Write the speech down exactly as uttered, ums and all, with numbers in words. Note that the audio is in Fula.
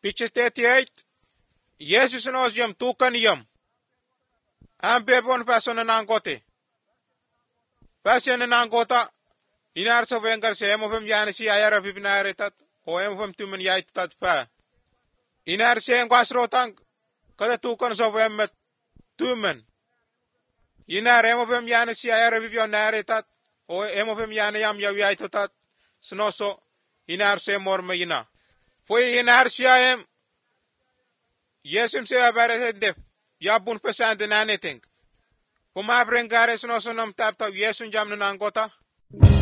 Picture thirty-eight. Yesus nos yam tukan yam. Ambe bon person nangote. Person nangota. Inar so vengar se emo fem yani si ayara pipinare tat. O emo fem tumen yai tat pa. Inar se ngwas rotang. Kada tukan so vemet tumen. Inar emo fem yani si ayara pipinare tat. O emo fem yani yam yaw yai tat. Snoso. Inar se morme ina. Foi inar si ayem. Yesum se abare def. Yabun pesante naneteng. Kuma brengare snoso nam tap tap yesun jam nangota.